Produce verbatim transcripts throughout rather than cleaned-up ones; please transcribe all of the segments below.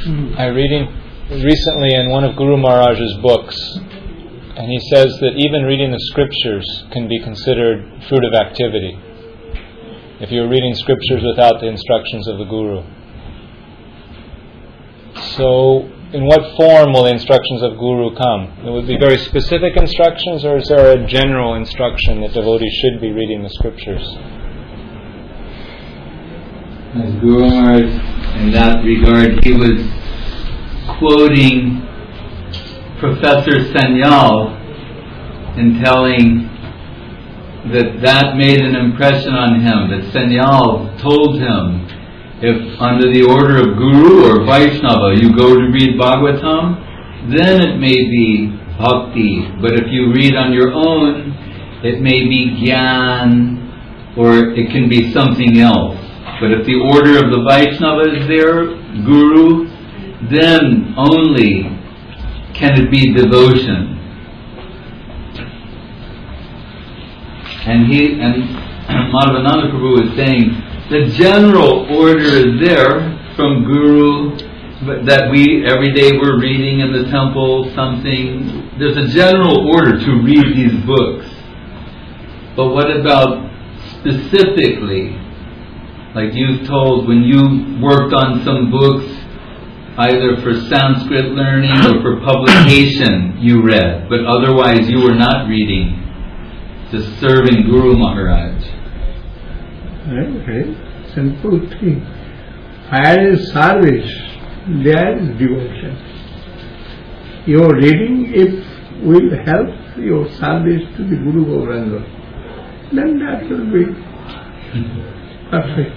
I reading recently in one of Guru Maharaj's books, and he says that even reading the scriptures can be considered fruit of activity if you're reading scriptures without the instructions of the Guru. So, in what form will the instructions of Guru come? It would be very specific instructions, or is there a general instruction that devotees should be reading the scriptures? As Guru Maharaj, in that regard, he was quoting Professor Sanyal in telling that that made an impression on him, that Sanyal told him, if under the order of Guru or Vaishnava you go to read Bhagavatam, then it may be bhakti, but if you read on your own, it may be Gyan, or it can be something else. But if the order of the Vaishnava is there, Guru, then only can it be devotion. And he and Madhavananda Prabhu is saying the general order is there from Guru, but that we every day we're reading in the temple something. There's a general order to read these books. But what about specifically? Like you've told, when you worked on some books, either for Sanskrit learning or for publication, you read, but otherwise you were not reading, just serving Guru Maharaj. Very, very simple thing. Where is service, there is devotion. Your reading, if will help your service to the Guru Gauranga, then that will be perfect.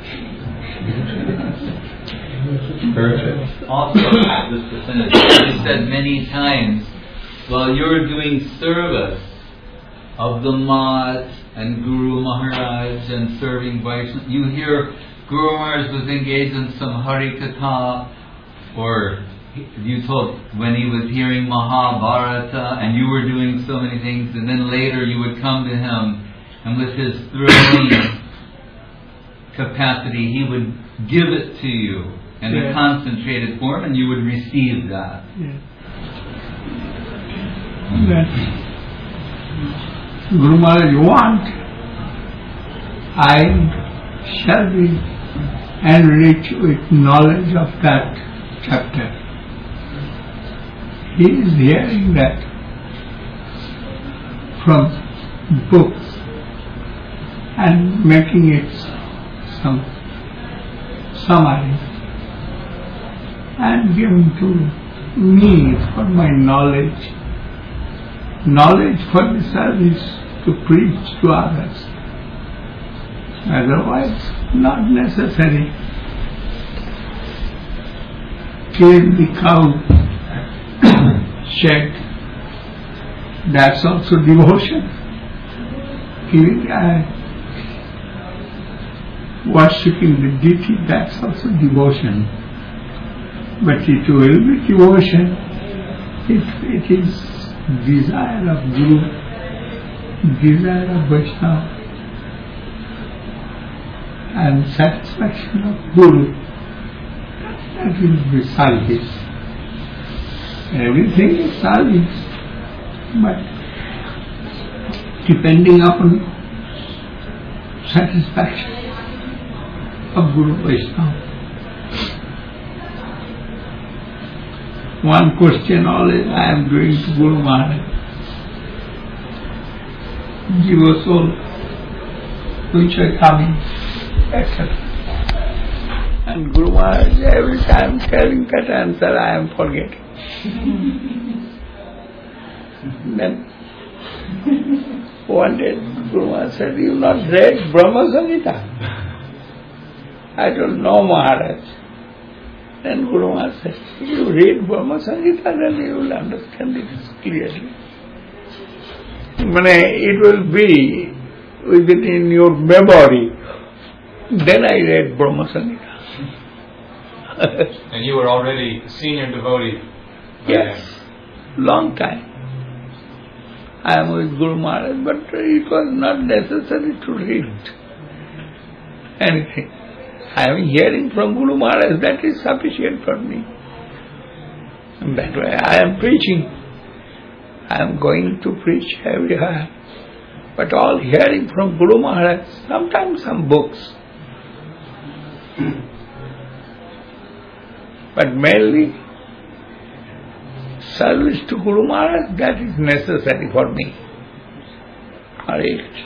Perfect. Also, this percentage, you said many times, while you're doing service of the Mat and Guru Maharaj and serving Vaishnava, you hear Guru Maharaj was engaged in some Hari Katha, or you told when he was hearing Mahabharata and you were doing so many things, and then later you would come to him and with his thrilling capacity he would give it to you in yeah. a concentrated form, and you would receive that. Yeah. That Guru Maharaj want, I shall be enriched with knowledge of that chapter. He is hearing that from books and making it some summary and giving to me for my knowledge, knowledge for the service to preach to others. Otherwise, not necessary. Clean the cow shed, that's also devotion. Giving uh, worshipping the deity, that's also devotion. But it will be devotion if it is desire of Guru, desire of Vaishnava, and satisfaction of Guru. That will be service. Everything is service, but depending upon satisfaction of Guru Vaishnava. One question always I am doing to Guru Maharaj. Give us all which are coming, et cetera. And Guru Maharaj, every time telling that answer, I am forgetting. Then one day Guru Maharaj said, "You not read Brahma Samhita?" I don't know, Maharaj. Then Guru Maharaj said, "You read Brahma Samhita, then you will understand it clearly. It will be within your memory." Then I read Brahma Samhita. And you were already a senior devotee? Yes, long time. I am with Guru Maharaj, but it was not necessary to read anything. I am hearing from Guru Maharaj, that is sufficient for me. And that way I am preaching. I am going to preach everywhere. But all hearing from Guru Maharaj, sometimes some books. But mainly, service to Guru Maharaj, that is necessary for me. Or it.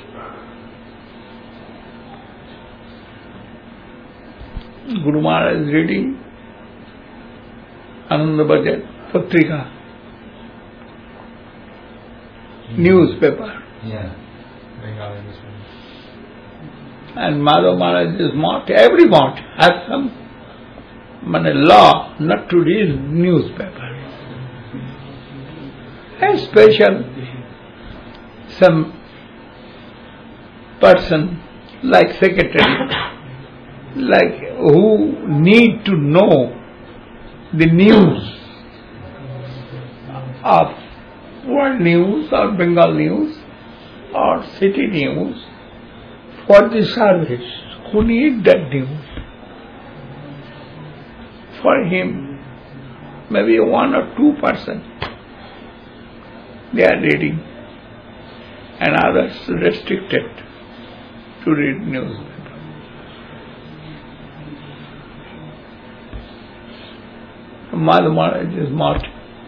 Guru Maharaj is reading Ananda Bhajan Patrika, newspaper. Yeah. And Madhav Maharaj is mott, every mott has some mane, law not to read newspaper. A special some person like secretary, like who need to know the news of world news or Bengal news or city news for the service, who need that news. For him, maybe one or two person they are reading, and others restricted to read newspaper. Madhav Maharaj is not.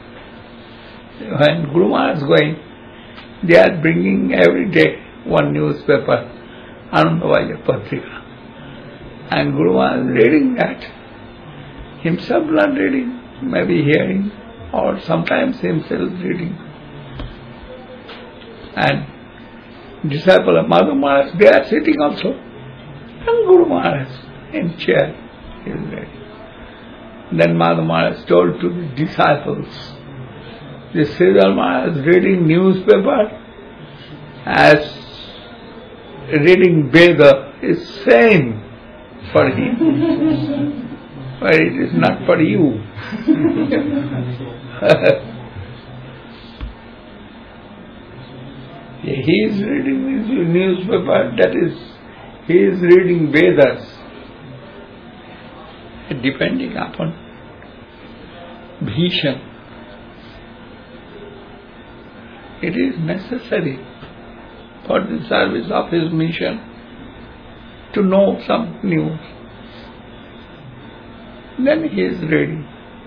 When Guru Maharaj is going, they are bringing every day one newspaper, Ananda Bhajan Patrika. And Guru Maharaj is reading that. Himself not reading, maybe hearing, or sometimes himself reading. And disciple of Madhav Maharaj, they are sitting also. And Guru Maharaj in chair is reading. Then Madhav Maharaj told to the disciples, the Sridhar Maharaj is reading newspaper as reading Veda is same for him. But it is not for you. He is reading his newspaper, that is, he is reading Vedas. Depending upon Bhisham, it is necessary for the service of his mission to know some news. Then he is ready.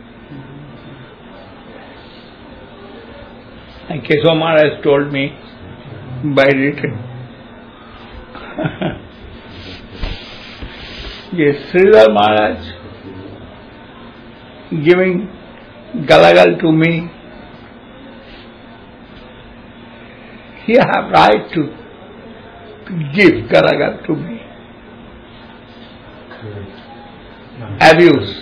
And Kesava Maharaj told me by written. Yes, Sridhar Maharaj giving Galagal to me, he have right to, to give Galagal to me. Abuse.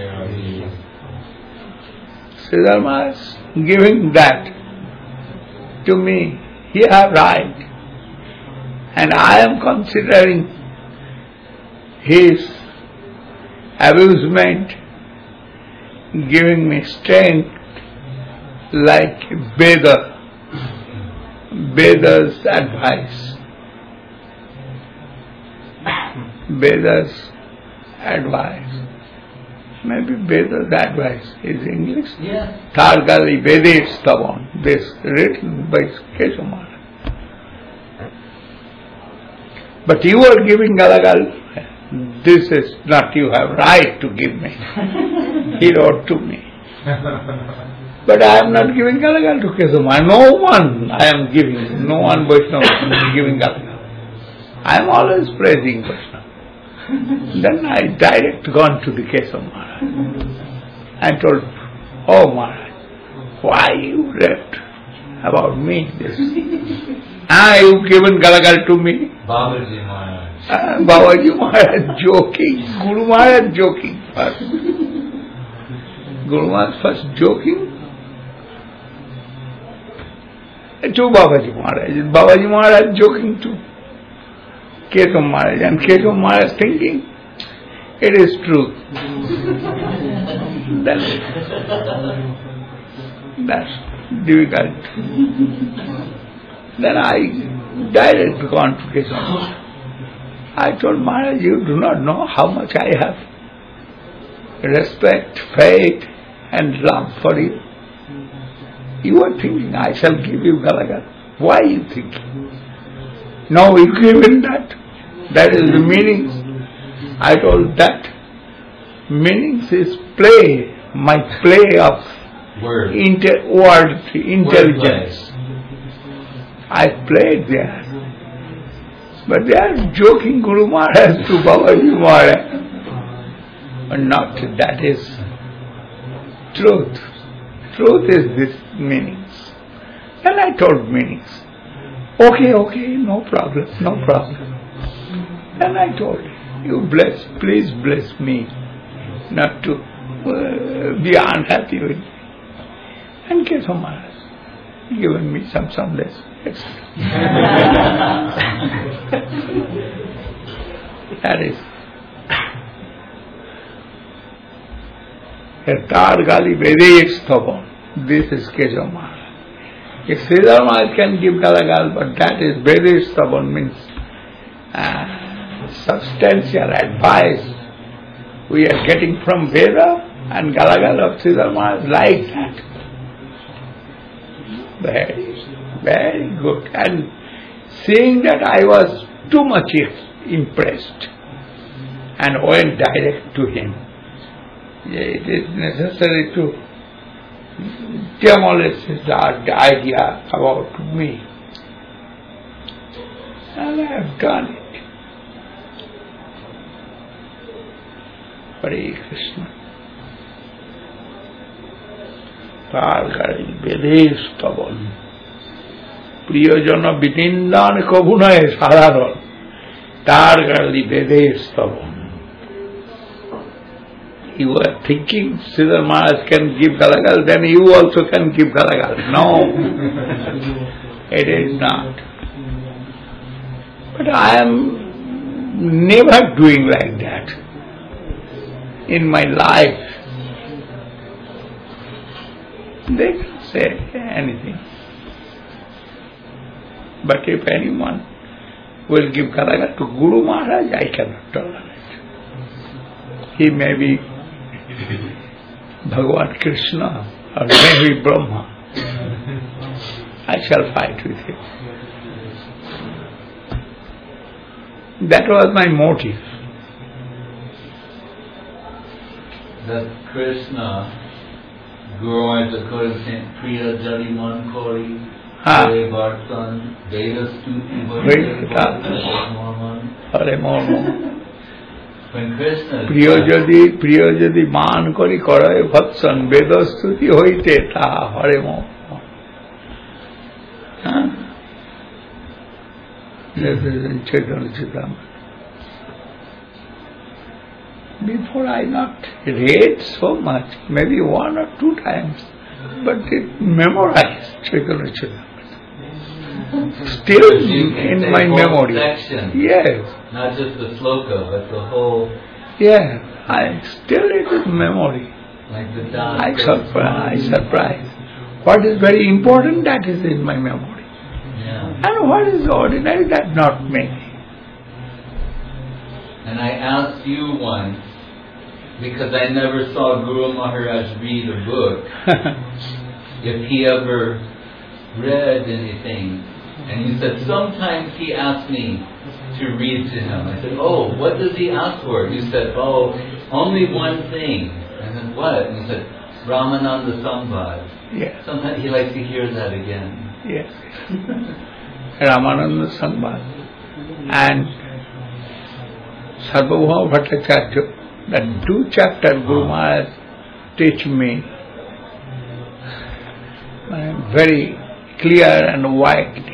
Sridhar Maharaj giving that to me, he have right. And I am considering his abusement giving me strength like Veda, Veda's advice. Veda's advice. Maybe Veda's advice is English. Yeah. Targali Vedastavan, this written by Kesava Maharaj. But you are giving Galagal, this is not, you have right to give me. He wrote to me. But I am not giving Galagal to Kesava Maharaj. No one I am giving, no one Vaishnava is giving Galagal. I am always praising Vaishnava. Then I direct gone to the Kesava Maharaj and told, oh Maharaj, why you read about me this? Ah, you given Galagal to me? Babaji Maharaj. Uh, Babaji Maharaj joking, Guru Maharaj joking first. Guru Maharaj first joking. To Babaji Maharaj. Babaji Maharaj joking too. Kesava Maharaj, and Kesava Maharaj thinking, it is true. That's, that's difficult. Then I direct gone to Kesava Maharaj I told Maharaj, you do not know how much I have respect, faith and love for you. You are thinking, I shall give you Galagal. Why are you thinking? No, you given that. That is the meaning. I told that. Meanings is play, my play of Word. inter- word intelligence. I played there. But they are joking Guru Maharaj to Babaji Maharaj. But not, that is truth. Truth is this meanings. And I told meanings. Okay, okay, no problem, no problem. And I told, you bless, please bless me not to uh, be unhappy with me. And Kesava Maharaj given me some sandesh, et cetera. That is. Tar Gali Vede Sthavan. This is Kesava Maharaj. If Sridhar Maharaj can give Galagal, but that is Vede Sthavan, means uh, substantial advice we are getting from Veda, and Galagal of Sridhar Maharaj like that. Very, very good. And seeing that I was too much impressed and went direct to him. It is necessary to demolish his idea about me. And I have done it. Hare Krishna. Targari Vedesh Pavan. Priyojana Bitindan Kabunay Sadaron. Targari Vedesh Pavan. You are thinking Sridhar Maharaj can give Galagal, then you also can give Galagal. No, it is not. But I am never doing like that in my life. They can say anything. But if anyone will give Galagal to Guru Maharaj, I cannot tolerate. He may be Bhagavan Krishna or maybe Brahma. I shall fight with him. That was my motive. That Krishna, Guru Maharaj according to Saint Priya Jali Man Kori, Hare Bartan, Veda Stuti Hare Mormo. When Krishna Priya Jadi, Priya Jadi Man Kori Karaye Bhatsan, Veda Stuti Hoite Ta Hare Mormo. This is in Chaitanya Charitamrita. Before I not read so much, maybe one or two times, but it memorized Chaitanya Charitamrita. Still in my memory. Section. Yes. Not just the sloka, but the whole. Yeah, I still it is memory. Like the dance. I surprise, I surprise. What is very important, that is in my memory. Yeah. And what is ordinary, that not me. And I asked you once, because I never saw Guru Maharaj read a book, if he ever read anything. And you said, sometimes he asked me to read to him. I said, oh, what does he ask for? You said, oh, only one thing. And then what? And you said, Ramananda Sambad. Yes. Sometimes he likes to hear that again. Yes. Ramananda Sambad. And Sarvabhauma Bhattacharya, that two chapters Guru Maharaj teach me very clear and widely.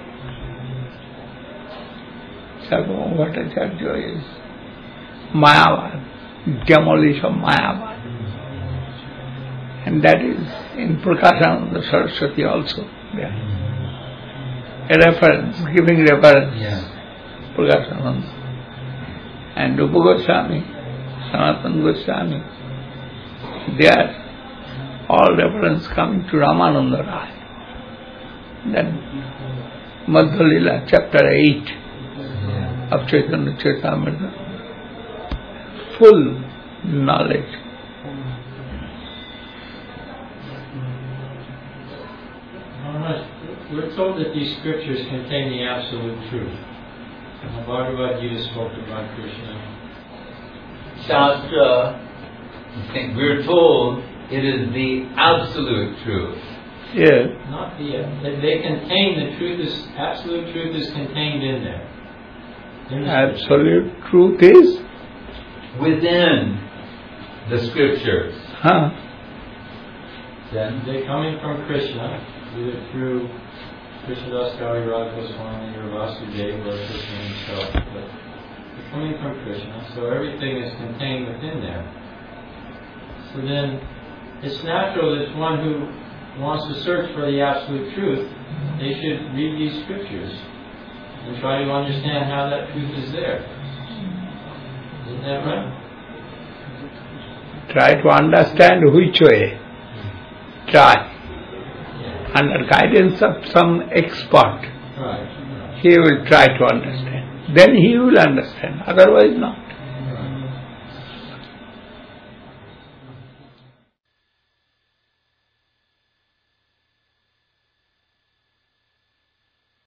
Sarvabhauma Bhattacharya is Mayavad, demolition of Mayavad. And that is in Prakashananda Saraswati also. Yeah. A reference, giving reference. Yeah. Prakashananda. And Rupa Goswami, Sanatana Goswami, they are all reference coming to Ramananda Raya. Then Madhya Lila, chapter eight. Yeah. of Chaitanya Charitamrita. Full knowledge. We're told that these scriptures contain the absolute truth. The Bhagavad Gita spoke about Krishna. Shastra, I think we're told it is the absolute truth. Yes. Not the, they, they contain the truth, is, absolute truth is contained in there. In the Absolute truth is? Within the scriptures. Huh? Then they're coming from Krishna, either through Krishnadas Kaviraj Goswami or Vasudeva or Krishna himself, but they're coming from Krishna, so everything is contained within there. So then, it's natural that one who wants to search for the absolute truth, they should read these scriptures and try to understand how that truth is there. Isn't that right? Try to understand which way. Try. Under guidance of some expert, Right. he will try to understand. Then he will understand, otherwise no.